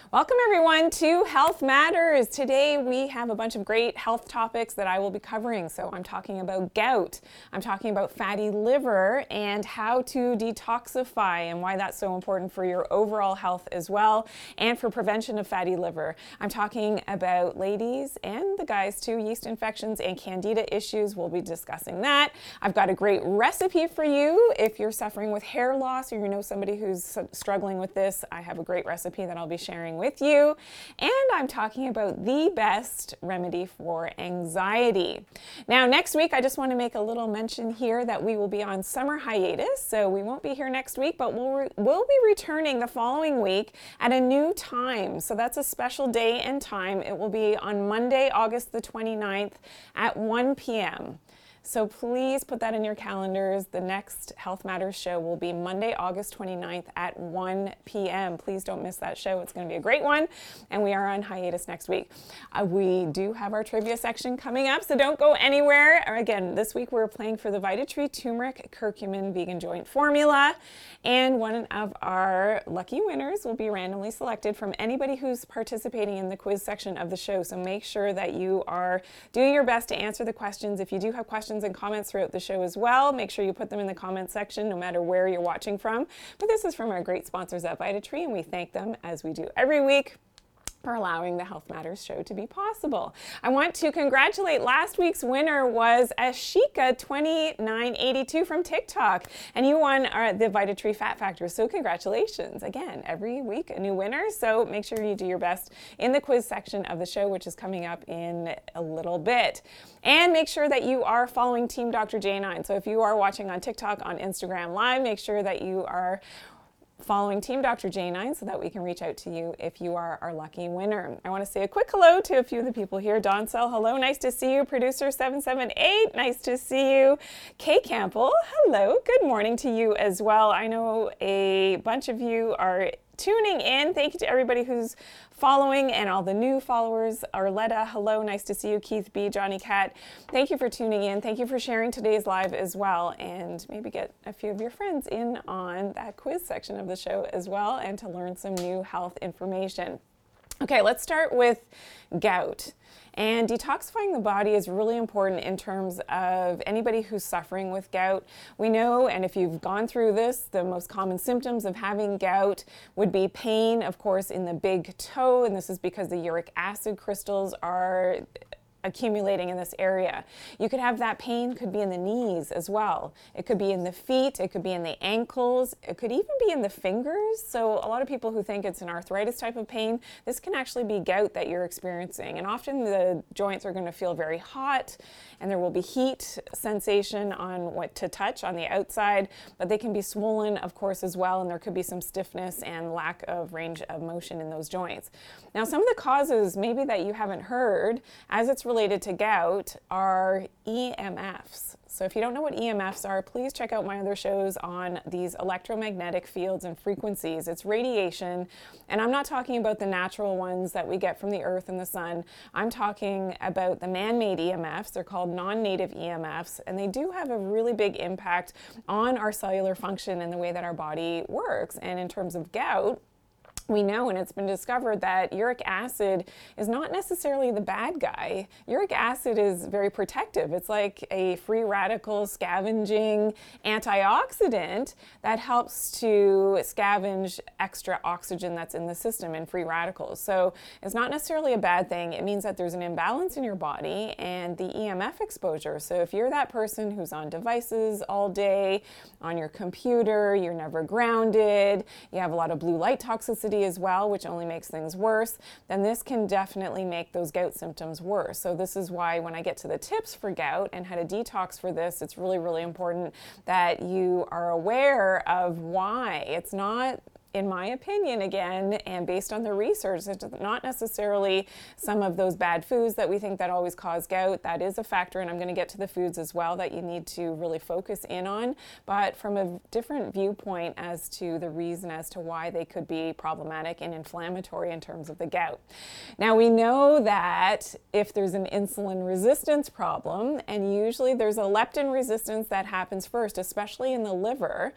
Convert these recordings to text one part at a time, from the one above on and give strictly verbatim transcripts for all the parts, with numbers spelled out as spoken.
Welcome everyone to Health Matters. Today we have a bunch of great health topics that I will be covering. So I'm talking about gout, I'm talking about fatty liver and how to detoxify and why that's so important for your overall health as well and for prevention of fatty liver. I'm talking about ladies and the guys too, yeast infections and candida issues. We'll be discussing that. I've got a great recipe for you if you're suffering with hair loss or you know somebody who's struggling with this. I have a great recipe that I'll be sharing with you. And I'm talking about the best remedy for anxiety. Now, next week, I just want to make a little mention here that we will be on summer hiatus. So we won't be here next week, but we'll, re- we'll be returning the following week at a new time. So that's a special day and time. It will be on Monday, August the twenty-ninth at one p.m. So please put that in your calendars. The next Health Matters show will be Monday, August twenty-ninth at one p.m. Please don't miss that show. It's going to be a great one. And we are on hiatus next week. Uh, we do have our trivia section coming up, so don't go anywhere. Again, this week we're playing for the Vitatree Turmeric Curcumin Vegan Joint Formula. And one of our lucky winners will be randomly selected from anybody who's participating in the quiz section of the show. So make sure that you are doing your best to answer the questions. If you do have questions and comments throughout the show as well, make sure you put them in the comment section no matter where you're watching from. But this is from our great sponsors at Vitatree, and we thank them as we do every week for allowing the Health Matters show to be possible. I want to congratulate last week's winner was Ashika twenty-nine eighty-two from TikTok, and you won our, the Vitatree Fat Factor, so congratulations. Again, every week a new winner, so make sure you do your best in the quiz section of the show, which is coming up in a little bit. And make sure that you are following Team Doctor J nine. So if you are watching on TikTok, on Instagram Live, make sure that you are following Team Doctor J nine so that we can reach out to you if you are our lucky winner. I want to say a quick hello to a few of the people here. Don Sell, hello, nice to see you. Producer seven seven eight, nice to see you. Kay Campbell, hello, good morning to you as well. I know a bunch of you are tuning in. Thank you to everybody who's following and all the new followers. Arletta, hello, nice to see you. Keith B, Johnny Cat, thank you for tuning in. Thank you for sharing today's live as well, and maybe get a few of your friends in on that quiz section of the show as well and to learn some new health information. Okay, let's start with gout. And detoxifying the body is really important in terms of anybody who's suffering with gout. We know, and if you've gone through this, the most common symptoms of having gout would be pain, of course, in the big toe, and this is because the uric acid crystals are accumulating in this area. You could have that pain, could be in the knees as well. It could be in the feet, it could be in the ankles, it could even be in the fingers. So a lot of people who think it's an arthritis type of pain, this can actually be gout that you're experiencing. And often the joints are going to feel very hot and there will be heat sensation on what to touch on the outside, but they can be swollen, of course, as well, and there could be some stiffness and lack of range of motion in those joints. Now, some of the causes maybe that you haven't heard as it's related to gout are E M Fs. So if you don't know what E M Fs are, please check out my other shows on these electromagnetic fields and frequencies. It's radiation, and I'm not talking about the natural ones that we get from the earth and the sun. I'm talking about the man-made E M Fs. They're called non-native E M Fs, and they do have a really big impact on our cellular function and the way that our body works. And in terms of gout, we know, and it's been discovered, that uric acid is not necessarily the bad guy. Uric acid is very protective. It's like a free radical scavenging antioxidant that helps to scavenge extra oxygen that's in the system and free radicals. So it's not necessarily a bad thing. It means that there's an imbalance in your body and the E M F exposure. So if you're that person who's on devices all day, on your computer, you're never grounded, you have a lot of blue light toxicity as well, which only makes things worse, then this can definitely make those gout symptoms worse. So this is why when I get to the tips for gout and how to detox for this, it's really, really important that you are aware of why. It's not, in my opinion, again, and based on the research, it's not necessarily some of those bad foods that we think that always cause gout. That is a factor, and I'm going to get to the foods as well that you need to really focus in on, but from a different viewpoint as to the reason as to why they could be problematic and inflammatory in terms of the gout. Now, we know that if there's an insulin resistance problem, and usually there's a leptin resistance that happens first, especially in the liver,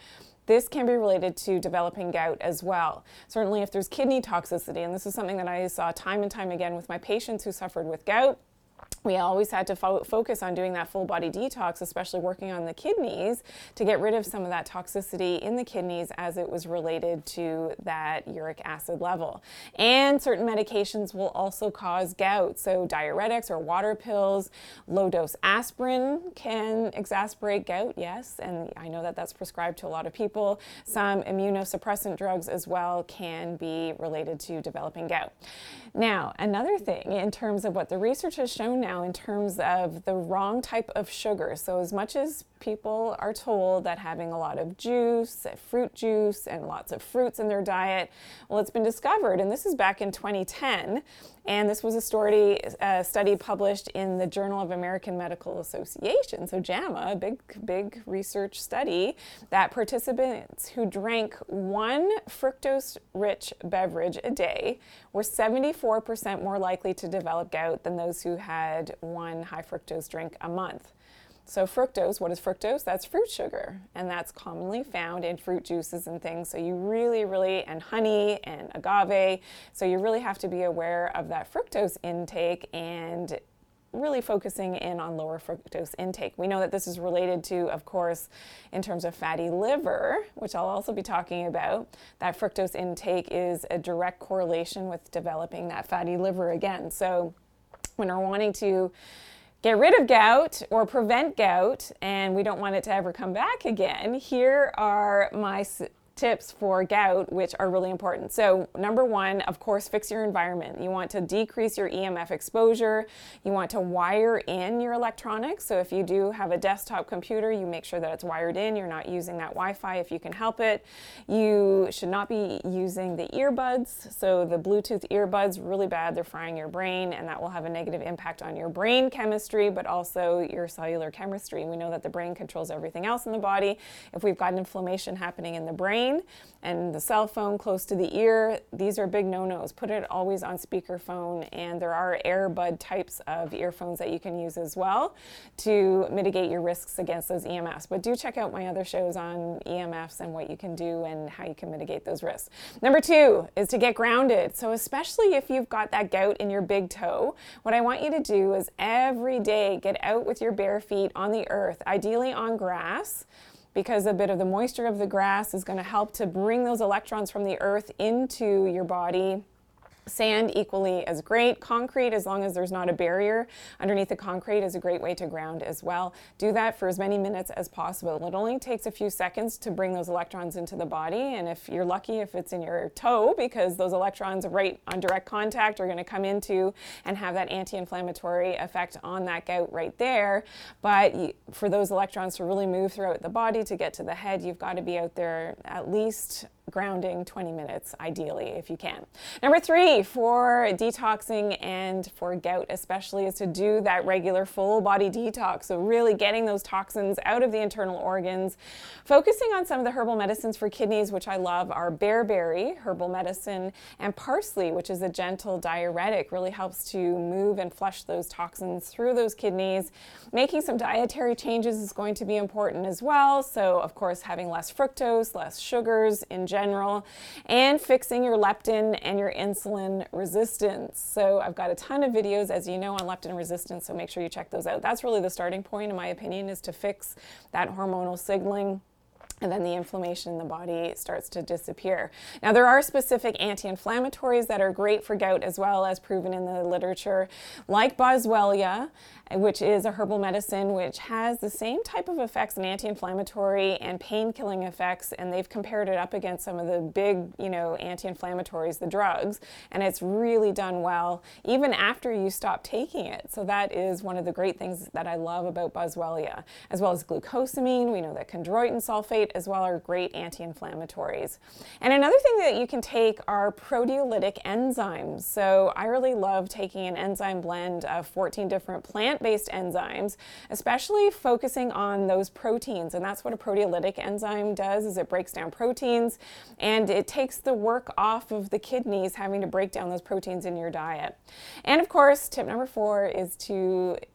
this can be related to developing gout as well. Certainly if there's kidney toxicity, and this is something that I saw time and time again with my patients who suffered with gout, we always had to fo- focus on doing that full body detox, especially working on the kidneys to get rid of some of that toxicity in the kidneys as it was related to that uric acid level. And certain medications will also cause gout. So diuretics or water pills, low dose aspirin can exacerbate gout, yes. And I know that that's prescribed to a lot of people. Some immunosuppressant drugs as well can be related to developing gout. Now, another thing in terms of what the research has shown now in terms of the wrong type of sugar. So as much as people are told that having a lot of juice, fruit juice, and lots of fruits in their diet, well, it's been discovered, and this is back in twenty ten, and this was a story, a study published in the Journal of American Medical Association, so JAMA, a big, big research study, that participants who drank one fructose-rich beverage a day were seventy-four percent more likely to develop gout than those who had one high fructose drink a month. So fructose, what is fructose? That's fruit sugar, and that's commonly found in fruit juices and things. So you really, really, and honey and agave, so you really have to be aware of that fructose intake and really focusing in on lower fructose intake. We know that this is related to, of course, in terms of fatty liver, which I'll also be talking about. That fructose intake is a direct correlation with developing that fatty liver again. So when we're wanting to get rid of gout or prevent gout, and we don't want it to ever come back again, here are my tips for gout, which are really important. So number one, of course, fix your environment. You want to decrease your E M F exposure. You want to wire in your electronics. So if you do have a desktop computer, you make sure that it's wired in. You're not using that Wi-Fi if you can help it. You should not be using the earbuds. So the Bluetooth earbuds, really bad. They're frying your brain, and that will have a negative impact on your brain chemistry, but also your cellular chemistry. We know that the brain controls everything else in the body. If we've got inflammation happening in the brain, and the cell phone close to the ear, these are big no-nos. Put it always on speakerphone, and there are AirBud types of earphones that you can use as well to mitigate your risks against those E M Fs. But do check out my other shows on E M Fs and what you can do and how you can mitigate those risks. Number two is to get grounded. So especially if you've got that gout in your big toe, what I want you to do is every day get out with your bare feet on the earth, ideally on grass, because a bit of the moisture of the grass is going to help to bring those electrons from the earth into your body. Sand equally as great. Concrete, as long as there's not a barrier underneath the concrete, is a great way to ground as well. Do that for as many minutes as possible. It only takes a few seconds to bring those electrons into the body, and if you're lucky, if it's in your toe, because those electrons right on direct contact are going to come into and have that anti-inflammatory effect on that gout right there. But for those electrons to really move throughout the body to get to the head, you've got to be out there at least grounding twenty minutes, ideally, if you can. Number three, for detoxing and for gout especially, is to do that regular full body detox. So really getting those toxins out of the internal organs. Focusing on some of the herbal medicines for kidneys, which I love, are bearberry herbal medicine, and parsley, which is a gentle diuretic, really helps to move and flush those toxins through those kidneys. Making some dietary changes is going to be important as well. So of course, having less fructose, less sugars in general, general, and fixing your leptin and your insulin resistance. So I've got a ton of videos, as you know, on leptin resistance, so make sure you check those out. That's really the starting point, in my opinion, is to fix that hormonal signaling, and then the inflammation in the body starts to disappear. Now, there are specific anti-inflammatories that are great for gout as well, as proven in the literature, like boswellia, which is a herbal medicine which has the same type of effects, an anti-inflammatory and pain-killing effects, and they've compared it up against some of the big, you know, anti-inflammatories, the drugs, and it's really done well even after you stop taking it. So that is one of the great things that I love about boswellia, as well as glucosamine. We know that chondroitin sulfate as well are great anti-inflammatories. And another thing that you can take are proteolytic enzymes. So I really love taking an enzyme blend of fourteen different plant-based enzymes, especially focusing on those proteins. And that's what a proteolytic enzyme does, is it breaks down proteins, and it takes the work off of the kidneys having to break down those proteins in your diet. And of course, tip number four is to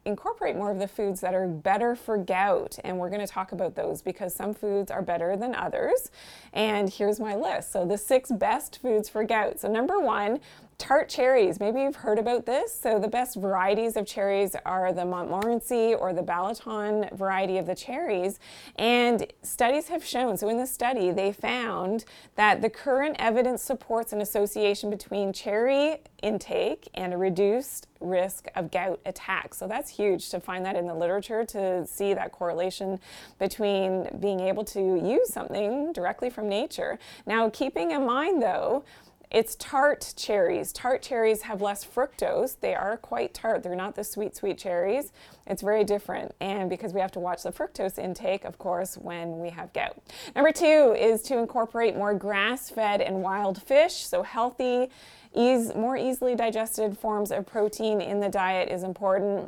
incorporate more of the foods that are better for gout. And we're going to talk about those because some foods are better than others. And here's my list. So the six best foods for gout. So number one, tart cherries. Maybe you've heard about this. So the best varieties of cherries are the Montmorency or the Balaton variety of the cherries. And studies have shown, so in the study, they found that the current evidence supports an association between cherry intake and a reduced risk of gout attacks. So that's huge to find that in the literature, to see that correlation between being able to use something directly from nature. Now, keeping in mind though, it's tart cherries. Tart cherries have less fructose. They are quite tart. They're not the sweet, sweet cherries. It's very different. And because we have to watch the fructose intake, of course, when we have gout. Number two is to incorporate more grass-fed and wild fish. So healthy, ease, more easily digested forms of protein in the diet is important.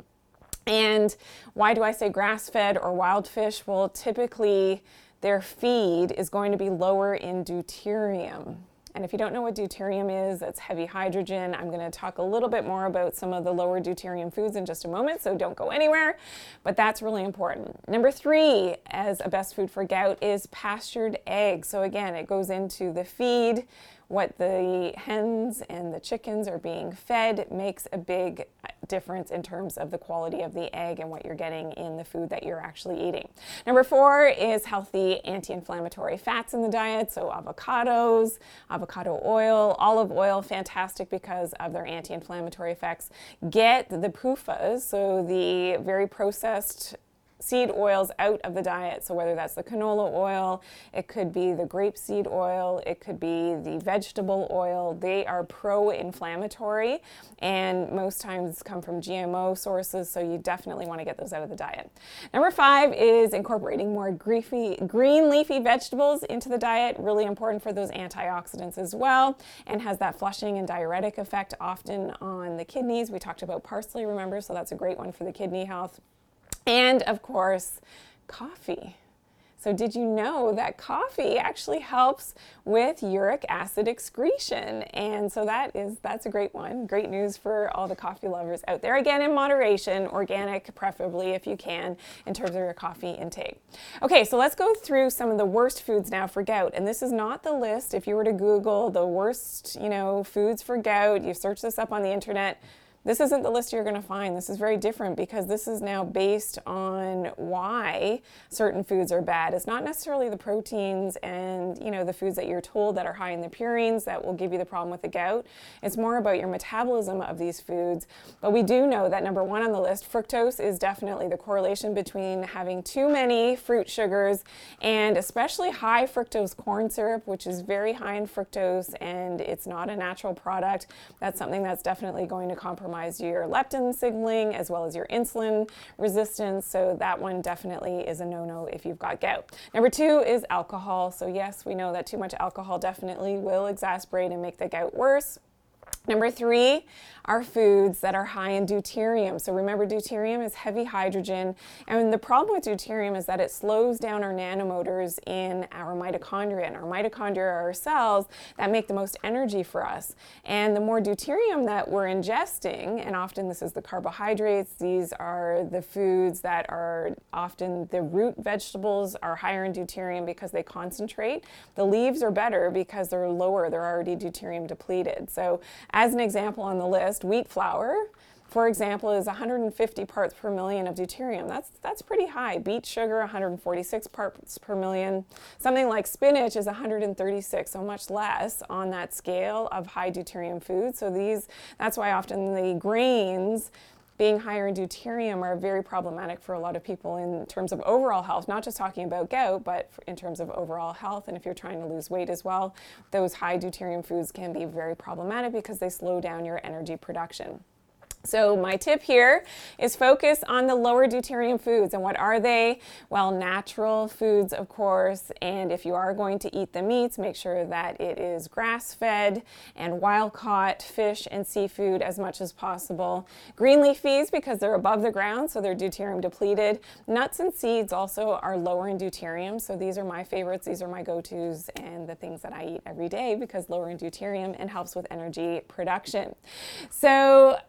And why do I say grass-fed or wild fish? Well, typically their feed is going to be lower in deuterium. And if you don't know what deuterium is, that's heavy hydrogen. I'm going to talk a little bit more about some of the lower deuterium foods in just a moment, so don't go anywhere. But that's really important. Number three, as a best food for gout, is pastured eggs. So again, it goes into the feed. What the hens and the chickens are being fed makes a big difference in terms of the quality of the egg and what you're getting in the food that you're actually eating. Number four is healthy anti-inflammatory fats in the diet. So avocados, avocado oil, olive oil, fantastic because of their anti-inflammatory effects. Get the P U F As, so the very processed seed oils out of the diet. So whether that's the canola oil, it could be the grapeseed oil, it could be the vegetable oil. They are pro-inflammatory and most times come from G M O sources, so you definitely want to get those out of the diet. Number five is incorporating more greafy, green leafy vegetables into the diet. Really important for those antioxidants as well, and has that flushing and diuretic effect often on the kidneys. We talked about parsley, remember, so that's a great one for the kidney health. And of course, coffee. So did you know that coffee actually helps with uric acid excretion? And so that is, that's a great one. Great news for all the coffee lovers out there. Again, in moderation, organic preferably if you can, in terms of your coffee intake. Okay, so let's go through some of the worst foods now for gout. And this is not the list. If you were to Google the worst, you know, foods for gout, you search this up on the internet, this isn't the list you're going to find. This is very different because this is now based on why certain foods are bad. It's not necessarily the proteins and, you know, the foods that you're told that are high in the purines that will give you the problem with the gout. It's more about your metabolism of these foods. But we do know that number one on the list, fructose, is definitely the correlation between having too many fruit sugars and especially high fructose corn syrup, which is very high in fructose and it's not a natural product. That's something that's definitely going to compromise your leptin signaling as well as your insulin resistance. So that one definitely is a no-no if you've got gout. Number two is alcohol. So yes, we know that too much alcohol definitely will exacerbate and make the gout worse. Number three are foods that are high in deuterium. So remember, deuterium is heavy hydrogen, and the problem with deuterium is that it slows down our nanomotors in our mitochondria, and our mitochondria are our cells that make the most energy for us. And the more deuterium that we're ingesting, and often this is the carbohydrates, these are the foods that are often the root vegetables are higher in deuterium because they concentrate. The leaves are better because they're lower, they're already deuterium depleted. So as an example on the list, wheat flour, for example, is one hundred fifty parts per million of deuterium. That's, that's pretty high. Beet sugar, one hundred forty-six parts per million. Something like spinach is one hundred thirty-six, so much less on that scale of high deuterium foods. So these, that's why often the grains being higher in deuterium are very problematic for a lot of people in terms of overall health, not just talking about gout, but in terms of overall health. And if you're trying to lose weight as well, those high deuterium foods can be very problematic because they slow down your energy production. So my tip here is focus on the lower deuterium foods. And what are they? Well, natural foods, of course. And if you are going to eat the meats, make sure that it is grass-fed and wild-caught fish and seafood as much as possible. Green leafies, because they're above the ground, so they're deuterium depleted. Nuts and seeds also are lower in deuterium. So these are my favorites. These are my go-tos and the things that I eat every day because lower in deuterium and helps with energy production. So it is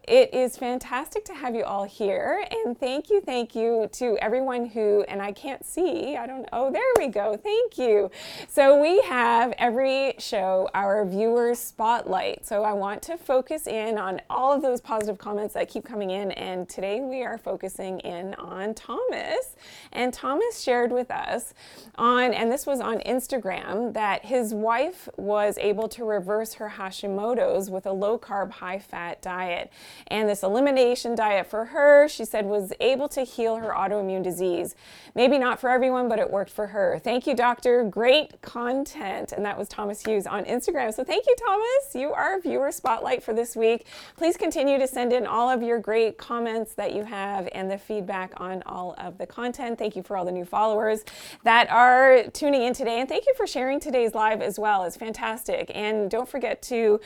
is fantastic to have you all here. And thank you, thank you to everyone who, and I can't see, I don't know, oh, there we go, thank you. So we have every show our viewer spotlight. So I want to focus in on all of those positive comments that keep coming in. And today we are focusing in on Thomas. And Thomas shared with us on, and this was on Instagram, that his wife was able to reverse her Hashimoto's with a low carb, high fat diet. And this elimination diet for her, she said, was able to heal her autoimmune disease. Maybe not for everyone, but it worked for her. Thank you, doctor. Great content. And that was Thomas Hughes on Instagram. So thank you, Thomas. You are a viewer spotlight for this week. Please continue to send in all of your great comments that you have and the feedback on all of the content. Thank you for all the new followers that are tuning in today. And thank you for sharing today's live as well. It's fantastic. And don't forget to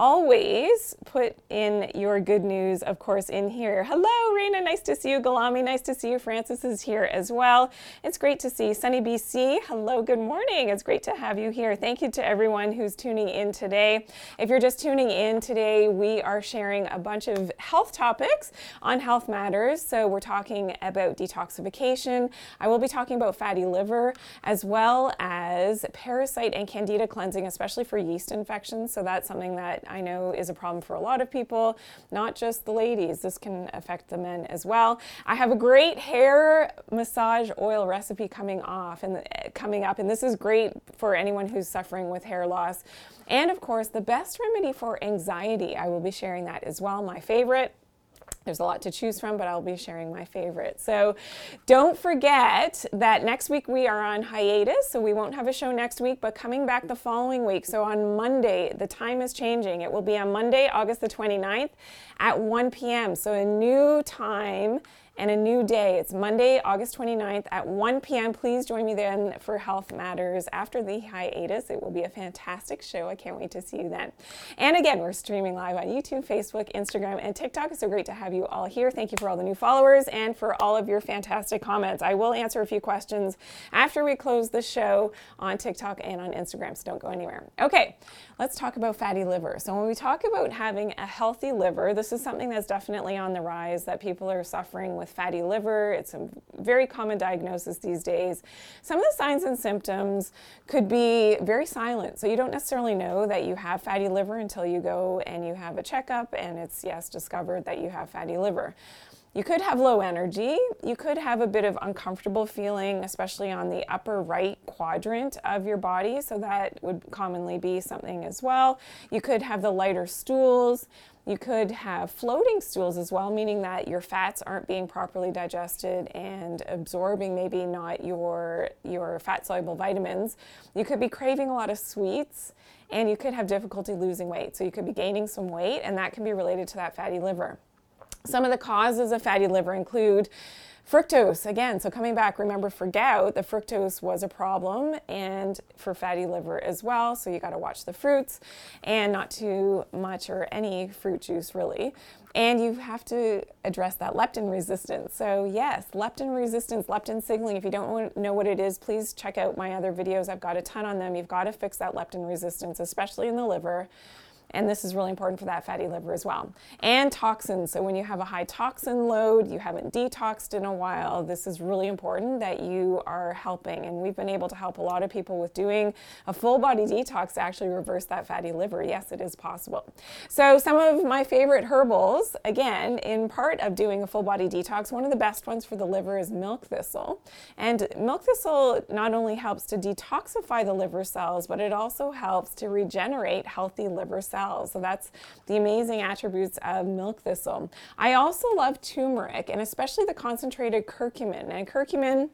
always put in your good news, of course, in here. Hello, Raina. Nice to see you. Galami, nice to see you. Francis is here as well. It's great to see Sunny B C. Hello, good morning. It's great to have you here. Thank you to everyone who's tuning in today. If you're just tuning in today, we are sharing a bunch of health topics on Health Matters. So we're talking about detoxification. I will be talking about fatty liver, as well as parasite and candida cleansing, especially for yeast infections. So that's something that I know is a problem for a lot of people, not just the ladies. This can affect the men as well. I have a great hair massage oil recipe coming off and coming up, and this is great for anyone who's suffering with hair loss. And of course, the best remedy for anxiety. I will be sharing that as well, my favorite. There's a lot to choose from, but I'll be sharing my favorite. So don't forget that next week we are on hiatus, so we won't have a show next week, but coming back the following week. So on Monday, the time is changing. It will be on Monday, August the twenty-ninth at one p m So a new time and a new day. It's Monday, August twenty-ninth at one p m Please join me then for Health Matters after the hiatus. It will be a fantastic show. I can't wait to see you then. And again, we're streaming live on YouTube, Facebook, Instagram, and TikTok. It's so great to have you all here. Thank you for all the new followers and for all of your fantastic comments. I will answer a few questions after we close the show on TikTok and on Instagram, so don't go anywhere. Okay, let's talk about fatty liver. So when we talk about having a healthy liver, this is something that's definitely on the rise, that people are suffering with fatty liver. It's a very common diagnosis these days. Some of the signs and symptoms could be very silent. So you don't necessarily know that you have fatty liver until you go and you have a checkup and it's, yes, discovered that you have fatty liver. You could have low energy. You could have a bit of uncomfortable feeling, especially on the upper right quadrant of your body. So that would commonly be something as well. You could have the lighter stools. You could have floating stools as well, meaning that your fats aren't being properly digested and absorbing maybe not your, your fat-soluble vitamins. You could be craving a lot of sweets, and you could have difficulty losing weight. So you could be gaining some weight, and that can be related to that fatty liver. Some of the causes of fatty liver include fructose, again, so coming back, remember for gout, the fructose was a problem, and for fatty liver as well, so you got to watch the fruits, and not too much or any fruit juice really. And you have to address that leptin resistance. So yes, leptin resistance, leptin signaling, if you don't know what it is, please check out my other videos. I've got a ton on them. You've got to fix that leptin resistance, especially in the liver. And this is really important for that fatty liver as well. And toxins. So when you have a high toxin load, you haven't detoxed in a while, this is really important that you are helping. And we've been able to help a lot of people with doing a full body detox to actually reverse that fatty liver. Yes, it is possible. So some of my favorite herbals, again, in part of doing a full body detox, one of the best ones for the liver is milk thistle. And milk thistle not only helps to detoxify the liver cells, but it also helps to regenerate healthy liver cells. So that's the amazing attributes of milk thistle. I also love turmeric, and especially the concentrated curcumin. And curcumin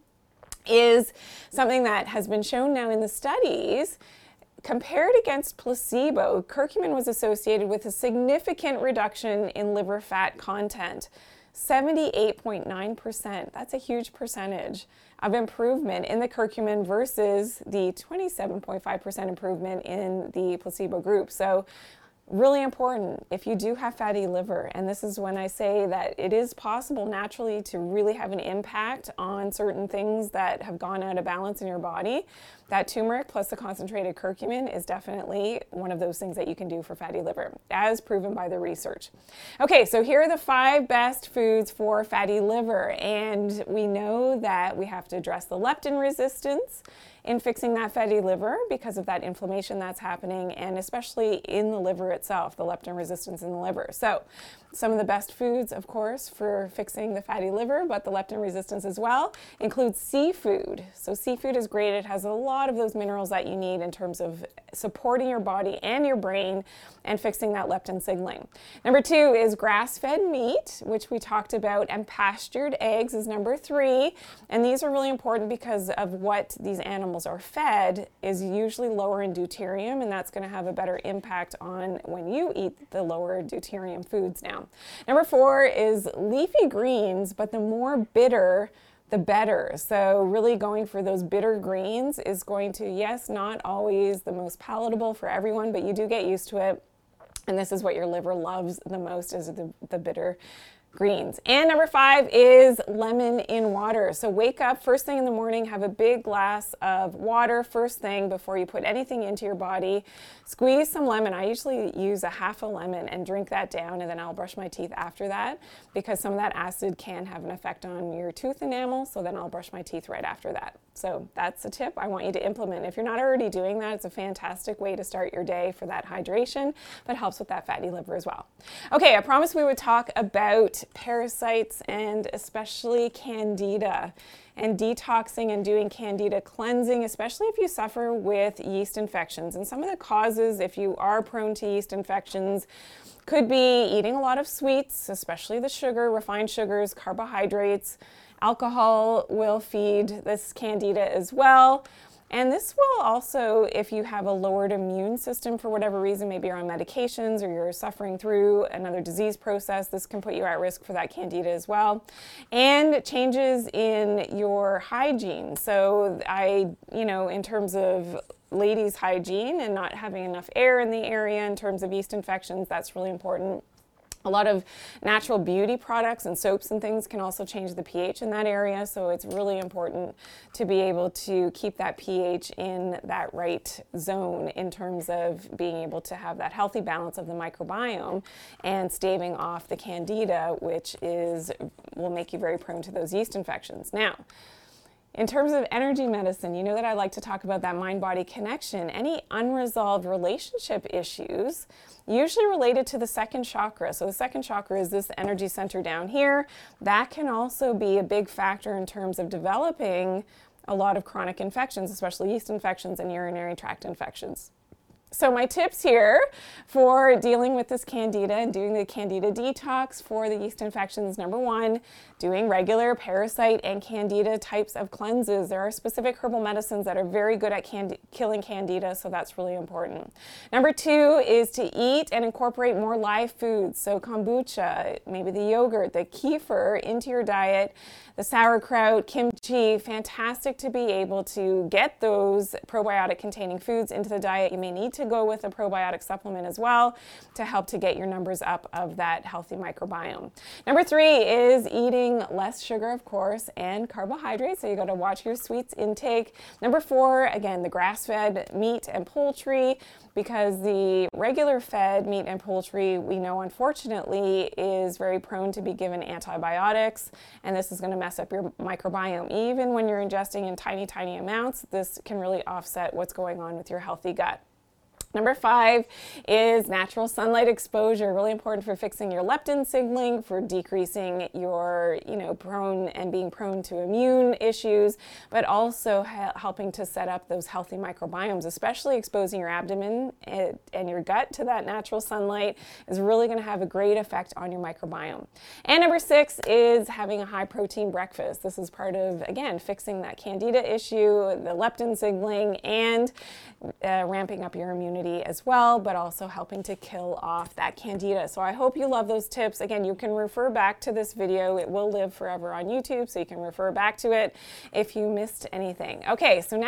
is something that has been shown now in the studies. Compared against placebo, curcumin was associated with a significant reduction in liver fat content. seventy-eight point nine percent. That's a huge percentage of improvement in the curcumin versus the twenty-seven point five percent improvement in the placebo group. So Really important if you do have fatty liver, and this is when I say that it is possible naturally to really have an impact on certain things that have gone out of balance in your body. That turmeric plus the concentrated curcumin is definitely one of those things that you can do for fatty liver, as proven by the research. Okay, so here are the five best foods for fatty liver, and we know that we have to address the leptin resistance in fixing that fatty liver because of that inflammation that's happening, and especially in the liver itself, the leptin resistance in the liver. So some of the best foods, of course, for fixing the fatty liver, but the leptin resistance as well, include seafood. So seafood is great. It has a lot of those minerals that you need in terms of supporting your body and your brain and fixing that leptin signaling. Number two is grass-fed meat, which we talked about, and pastured eggs is number three. And these are really important because of what these animals are fed is usually lower in deuterium, and that's going to have a better impact on when you eat the lower deuterium foods now. Number four is leafy greens, but the more bitter, the better. So really going for those bitter greens is going to, yes, not always the most palatable for everyone, but you do get used to it. And this is what your liver loves the most, is the, the bitter greens. And number five is lemon in water. So wake up first thing in the morning, have a big glass of water first thing before you put anything into your body. Squeeze some lemon. I usually use a half a lemon and drink that down, and then I'll brush my teeth after that because some of that acid can have an effect on your tooth enamel, so then I'll brush my teeth right after that. So that's a tip I want you to implement. If you're not already doing that, it's a fantastic way to start your day for that hydration, but helps with that fatty liver as well. Okay, I promised we would talk about parasites and especially candida, and detoxing and doing candida cleansing, especially if you suffer with yeast infections. And some of the causes, if you are prone to yeast infections, could be eating a lot of sweets, especially the sugar, refined sugars, carbohydrates. Alcohol will feed this candida as well. And this will also, if you have a lowered immune system for whatever reason, maybe you're on medications or you're suffering through another disease process, this can put you at risk for that candida as well. And changes in your hygiene. So I, you know, in terms of ladies' hygiene and not having enough air in the area in terms of yeast infections, that's really important. A lot of natural beauty products and soaps and things can also change the pH in that area, so it's really important to be able to keep that pH in that right zone in terms of being able to have that healthy balance of the microbiome and staving off the candida, which is will make you very prone to those yeast infections. Now, in terms of energy medicine, you know that I like to talk about that mind-body connection. Any unresolved relationship issues, usually related to the second chakra. So the second chakra is this energy center down here. That can also be a big factor in terms of developing a lot of chronic infections, especially yeast infections and urinary tract infections. So my tips here for dealing with this candida and doing the candida detox for the yeast infections: number one, doing regular parasite and candida types of cleanses. There are specific herbal medicines that are very good at candi- killing candida, so that's really important. Number two is to eat and incorporate more live foods. So kombucha, maybe the yogurt, the kefir into your diet, the sauerkraut, kimchi, fantastic to be able to get those probiotic containing foods into the diet. You may need to go with a probiotic supplement as well to help to get your numbers up of that healthy microbiome. Number three is eating less sugar, of course, and carbohydrates. So you got to watch your sweets intake. Number four, again, the grass-fed meat and poultry, because the regular fed meat and poultry, we know unfortunately is very prone to be given antibiotics, and this is going to mess up your microbiome. Even when you're ingesting in tiny, tiny amounts, this can really offset what's going on with your healthy gut. Number five is natural sunlight exposure, really important for fixing your leptin signaling, for decreasing your, you know, prone and being prone to immune issues, but also ha- helping to set up those healthy microbiomes, especially exposing your abdomen and your gut to that natural sunlight is really going to have a great effect on your microbiome. And number six is having a high protein breakfast. This is part of, again, fixing that candida issue, the leptin signaling, and uh, ramping up your immunity as well, but also helping to kill off that candida. So I hope you love those tips. Again, you can refer back to this video. It will live forever on YouTube, so you can refer back to it if you missed anything. Okay, so now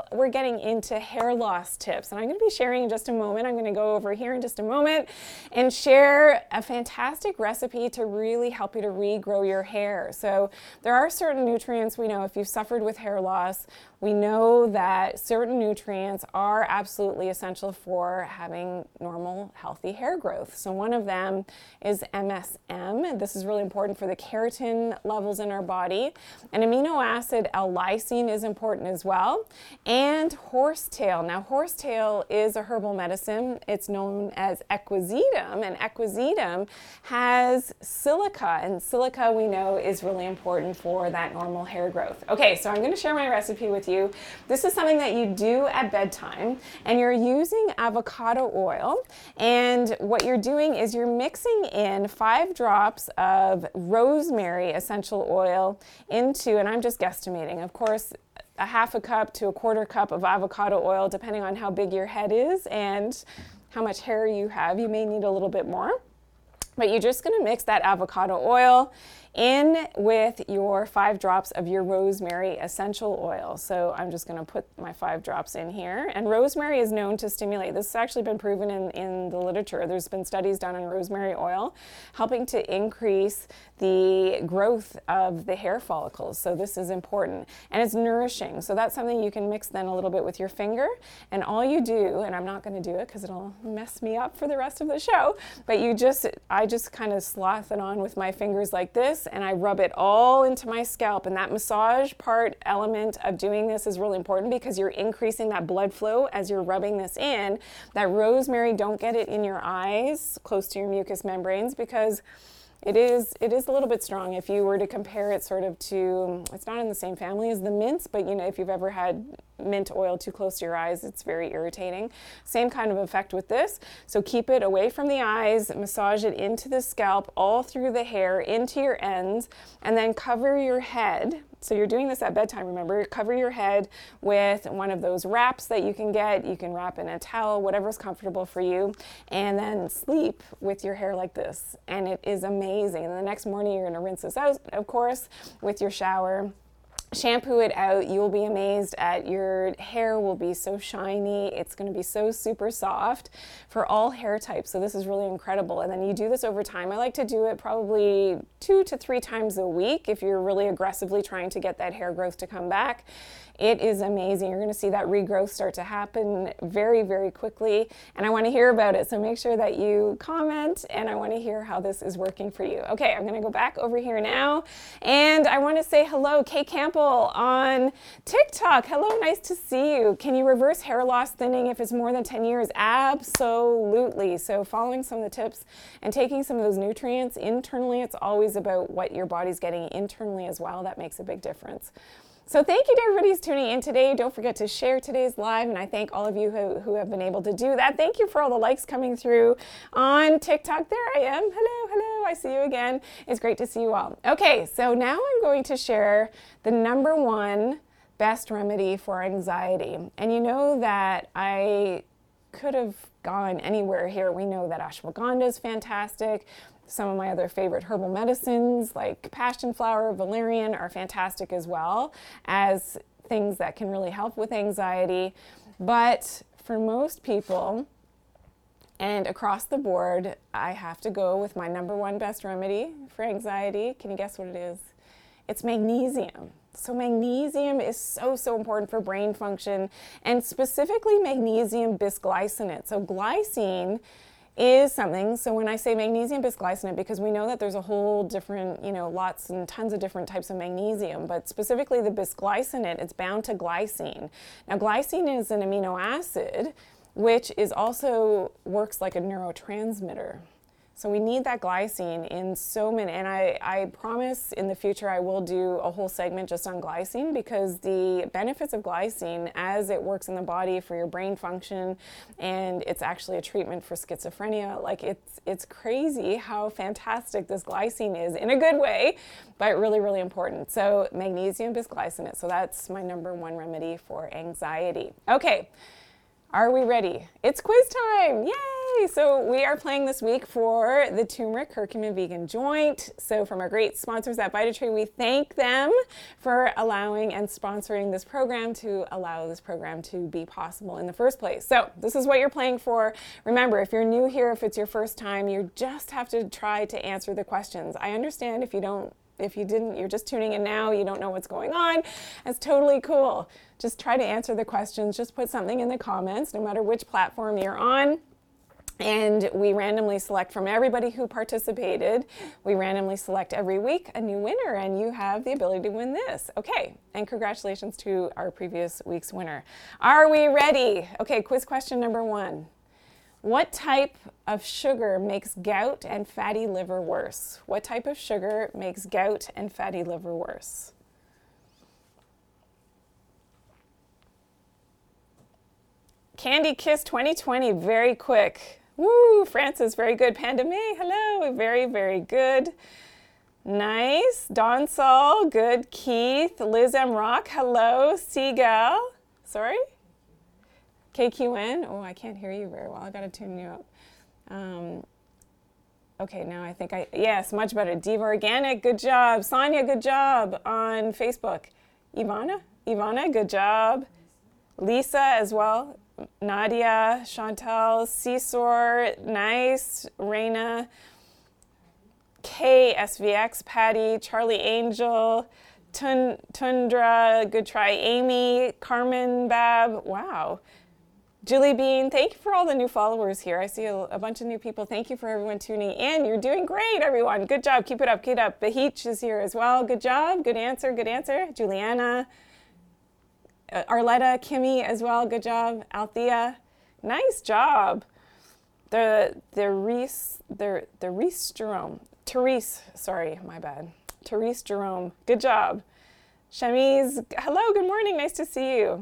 we're getting into hair loss tips. And I'm going to be sharing in just a moment. I'm going to go over here in just a moment and share a fantastic recipe to really help you to regrow your hair. So there are certain nutrients we know if you've suffered with hair loss, we know that certain nutrients are absolutely essential for having normal, healthy hair growth. So one of them is M S M. This is really important for the keratin levels in our body. An amino acid L-lysine is important as well. And horsetail. Now, horsetail is a herbal medicine. It's known as equisetum, and equisetum has silica, and silica we know is really important for that normal hair growth. Okay, so I'm going to share my recipe with you. You. This is something that you do at bedtime, and you're using avocado oil, and what you're doing is you're mixing in five drops of rosemary essential oil into, and I'm just guesstimating, of course, a half a cup to a quarter cup of avocado oil, depending on how big your head is and how much hair you have. You may need a little bit more, but you're just going to mix that avocado oil in with your five drops of your rosemary essential oil. So I'm just going to put my five drops in here. And rosemary is known to stimulate. This has actually been proven in, in the literature. There's been studies done on rosemary oil helping to increase the growth of the hair follicles. So this is important. And it's nourishing. So that's something you can mix then a little bit with your finger. And all you do, and I'm not going to do it because it'll mess me up for the rest of the show, but you just, I just kind of sloth it on with my fingers like this, and I rub it all into my scalp. And that massage part element of doing this is really important because you're increasing that blood flow as you're rubbing this in. That rosemary, don't get it in your eyes close to your mucous membranes because It is, it is a little bit strong. If you were to compare it sort of to, it's not in the same family as the mints, but you know, if you've ever had mint oil too close to your eyes, it's very irritating. Same kind of effect with this. So keep it away from the eyes, massage it into the scalp, all through the hair, into your ends, and then cover your head. So you're doing this at bedtime, remember, cover your head with one of those wraps that you can get. You can wrap in a towel, whatever's comfortable for you, and then sleep with your hair like this. And it is amazing. And the next morning you're gonna rinse this out, of course, with your shower. Shampoo it out. You'll be amazed at your hair will be so shiny. It's going to be so super soft for all hair types. So this is really incredible. And then you do this over time. I like to do it probably two to three times a week if you're really aggressively trying to get that hair growth to come back. It is amazing. You're going to see that regrowth start to happen very, very quickly. And I want to hear about it. So make sure that you comment, and I want to hear how this is working for you. Okay, I'm going to go back over here now. And I want to say hello, Kay Campbell on TikTok. Hello, nice to see you. Can you reverse hair loss thinning if it's more than ten years? Absolutely. So following some of the tips and taking some of those nutrients internally, it's always about what your body's getting internally as well. That makes a big difference. So thank you to everybody who's tuning in today. Don't forget to share today's live, and I thank all of you who, who have been able to do that. Thank you for all the likes coming through on TikTok. There I am. Hello, hello. I see you again. It's great to see you all. Okay, so now I'm going to share the number one best remedy for anxiety. And you know that I could have gone anywhere here. We know that ashwagandha is fantastic. Some of my other favorite herbal medicines like passion flower, valerian are fantastic as well as things that can really help with anxiety. But for most people and across the board, I have to go with my number one best remedy for anxiety. Can you guess what it is? It's magnesium. So magnesium is so, so important for brain function, and specifically magnesium bisglycinate. So glycine is something, so when I say magnesium bisglycinate, because we know that there's a whole different, you know, lots and tons of different types of magnesium, but specifically the bisglycinate, it's bound to glycine. Now glycine is an amino acid, which is also works like a neurotransmitter. So we need that glycine in so many, and I, I promise in the future I will do a whole segment just on glycine, because the benefits of glycine as it works in the body for your brain function, and it's actually a treatment for schizophrenia. Like it's, it's crazy how fantastic this glycine is in a good way, but really, really important. So magnesium bisglycinate, so that's my number one remedy for anxiety. Okay. Are we ready? It's quiz time! Yay! Yay! So we are playing this week for the Turmeric Curcumin Vegan Joint. So from our great sponsors at Vitatree, we thank them for allowing and sponsoring this program to allow this program to be possible in the first place. So this is what you're playing for. Remember, if you're new here, if it's your first time, you just have to try to answer the questions. I understand if you don't If you didn't, you're just tuning in now, you don't know what's going on, that's totally cool. Just try to answer the questions. Just put something in the comments, no matter which platform you're on. And we randomly select from everybody who participated. We randomly select every week a new winner, and you have the ability to win this. Okay, and congratulations to our previous week's winner. Are we ready? Okay, quiz question number one. What type of sugar makes gout and fatty liver worse? What type of sugar makes gout and fatty liver worse? Candy Kiss twenty twenty, very quick. Woo, Francis, very good. Panda May, hello, very, very good. Nice. Don Sol, good. Keith, Liz M. Rock, hello. Seagal, sorry. K Q N, oh, I can't hear you very well. I got to tune you up. Um, okay, now I think I, yes, much better. Diva Organic, good job. Sonia, good job on Facebook. Ivana, Ivana, good job. Lisa as well. Nadia, Chantal, Cesor, nice. Reina, K, S V X, Patty, Charlie Angel, Tun, Tundra, good try. Amy, Carmen, Bab, wow. Julie Bean, thank you for all the new followers here. I see a, a bunch of new people. Thank you for everyone tuning in. You're doing great, everyone. Good job. Keep it up. Keep it up. Bahich is here as well. Good job. Good answer. Good answer. Juliana. Uh, Arletta, Kimmy as well. Good job. Althea. Nice job. The the Reese the the Reese Jerome. Therese, sorry, my bad. Therese Jerome. Good job. Shamiz, hello, good morning. Nice to see you.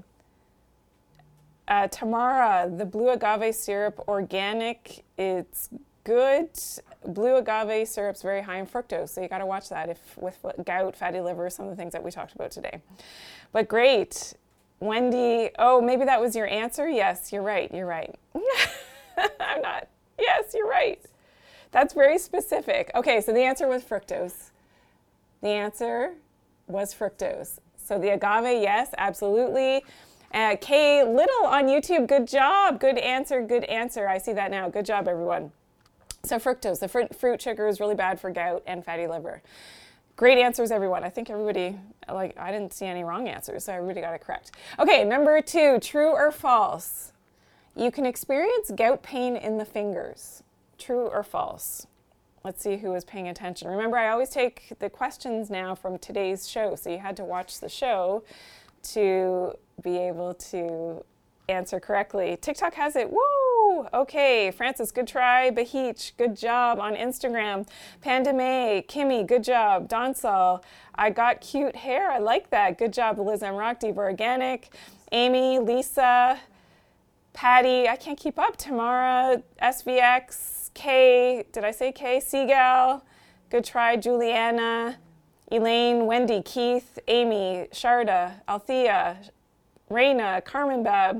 Uh, Tamara, the blue agave syrup, organic, it's good. Blue agave syrup's very high in fructose, so you got to watch that if with gout, fatty liver, some of the things that we talked about today. But great. Wendy, oh, maybe that was your answer? Yes, you're right, you're right. I'm not. Yes, you're right. That's very specific. Okay, so the answer was fructose. The answer was fructose. So the agave, yes, absolutely. Uh, Kay Little on YouTube, good job. Good answer, good answer. I see that now. Good job, everyone. So fructose, the fruit, fruit sugar is really bad for gout and fatty liver. Great answers, everyone. I think everybody, like, I didn't see any wrong answers, so everybody got it correct. Okay, number two, true or false? You can experience gout pain in the fingers. True or false? Let's see who is paying attention. Remember, I always take the questions now from today's show, so you had to watch the show to be able to answer correctly. TikTok has it. Woo! Okay, Francis, good try. Bahich, good job on Instagram. Panda May, Kimmy, good job. Donsal, I got cute hair. I like that. Good job, Liz M. Rock, Diva Organic. Amy, Lisa, Patty, I can't keep up. Tamara, S V X, Kay, did I say Kay? Seagal, good try. Juliana, Elaine, Wendy, Keith, Amy, Sharda, Althea, Reina, Carmen Bab,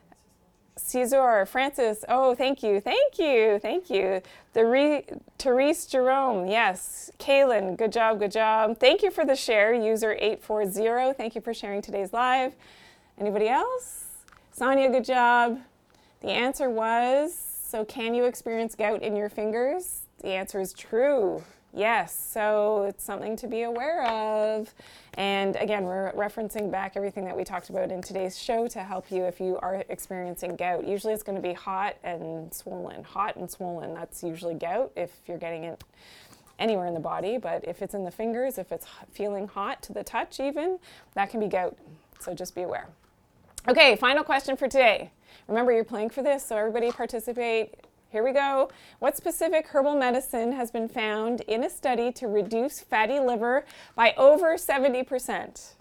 Cesar, Francis, oh, thank you, thank you, thank you. The Re- Therese Jerome, yes. Kaylin, good job, good job. Thank you for the share, user eight four zero. Thank you for sharing today's live. Anybody else? Sonia, good job. The answer was, so can you experience gout in your fingers? The answer is true. Yes, so it's something to be aware of. And again, we're referencing back everything that we talked about in today's show to help you if you are experiencing gout. Usually it's going to be hot and swollen. Hot and swollen, that's usually gout if you're getting it anywhere in the body. But if it's in the fingers, if it's feeling hot to the touch even, that can be gout. So just be aware. Okay, final question for today. Remember, you're playing for this, so everybody participate. Here we go. What specific herbal medicine has been found in a study to reduce fatty liver by over seventy percent?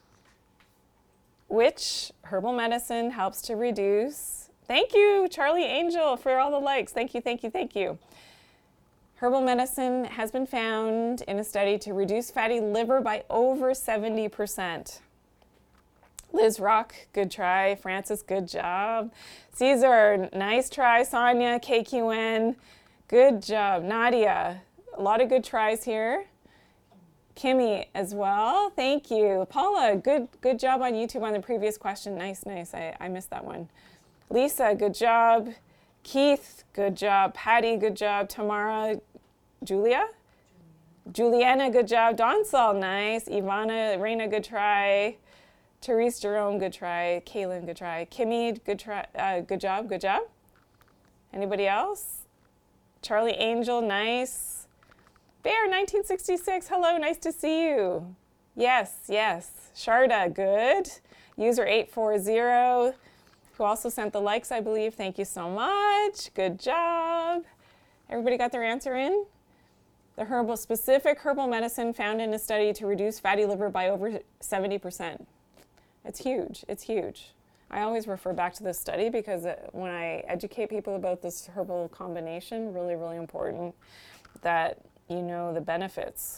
Which herbal medicine helps to reduce? Thank you, Charlie Angel, for all the likes. Thank you, thank you, thank you. Herbal medicine has been found in a study to reduce fatty liver by over seventy percent. Liz Rock, good try. Francis, good job. Caesar, nice try. Sonia, K Q N, good job. Nadia, a lot of good tries here. Kimmy as well, thank you. Paula, good good job on YouTube on the previous question. Nice, nice, I, I missed that one. Lisa, good job. Keith, good job. Patty, good job. Tamara, Julia? Juliana, good job. Donsal, nice. Ivana, Reina, good try. Therese Jerome, good try. Kaylin, good try. Kimmy, good try. Uh, good job, good job. Anybody else? Charlie Angel, nice. Bear, nineteen sixty-six, hello, nice to see you. Yes, yes. Sharda, good. User eight four zero, who also sent the likes, I believe. Thank you so much. Good job. Everybody got their answer in? The herbal, specific herbal medicine found in a study to reduce fatty liver by over seventy percent. It's huge, it's huge. I always refer back to this study because it, when I educate people about this herbal combination, really, really important that you know the benefits.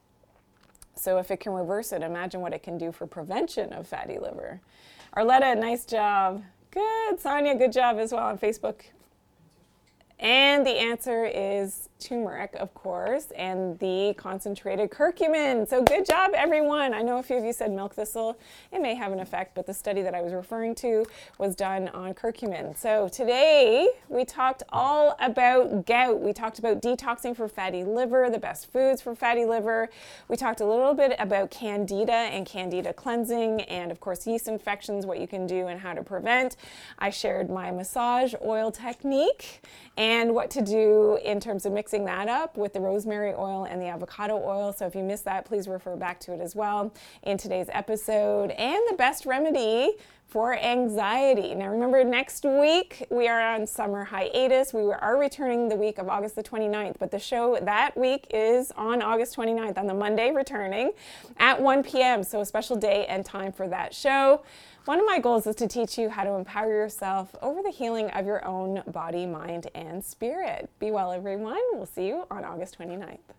So if it can reverse it, imagine what it can do for prevention of fatty liver. Arletta, nice job. Good. Sonia, good job as well on Facebook. And the answer is turmeric, of course, and the concentrated curcumin. So good job, everyone. I know a few of you said milk thistle. It may have an effect, but the study that I was referring to was done on curcumin. So today we talked all about gout. We talked about detoxing for fatty liver, the best foods for fatty liver. We talked a little bit about candida and candida cleansing, and of course yeast infections, what you can do and how to prevent. I shared my massage oil technique and what to do in terms of mixing that up with the rosemary oil and the avocado oil. So if you missed that, please refer back to it as well in today's episode. And the best remedy for anxiety. Now remember, next week we are on summer hiatus. We are returning the week of August the twenty-ninth, but the show that week is on August twenty-ninth, on the Monday, returning at one p m So a special day and time for that show. One of my goals is to teach you how to empower yourself over the healing of your own body, mind, and spirit. Be well, everyone. We'll see you on August twenty-ninth.